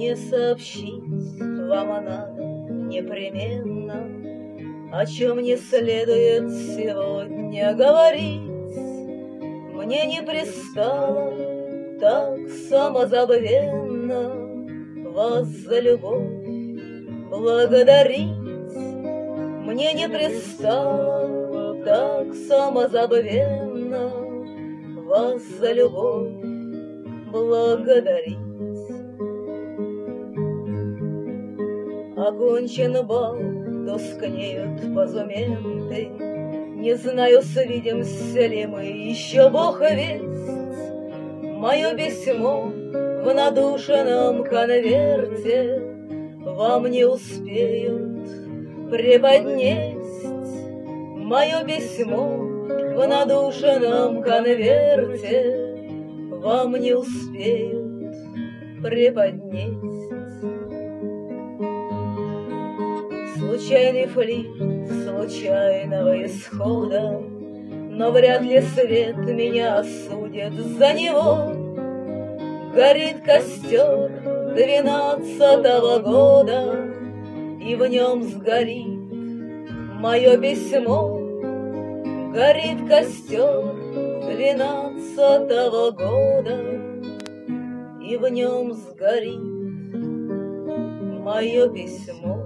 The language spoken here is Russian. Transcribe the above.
Мне сообщить вам надо непременно, о чем не следует сегодня говорить. Мне не пристало так самозабвенно вас за любовь благодарить. Мне не пристало так самозабвенно вас за любовь благодарить. Окончен бал, тускнеют позументы, не знаю, свидимся ли мы, еще Бог весть. Мое письмо в надушенном конверте вам не успеют преподнесть. Мое письмо в надушенном конверте вам не успеют преподнесть. Случайный флирт случайного исхода, но вряд ли свет меня осудит за него. Горит костер 12-го года, и в нем сгорит мое письмо. Горит костер 12-го года, и в нем сгорит мое письмо.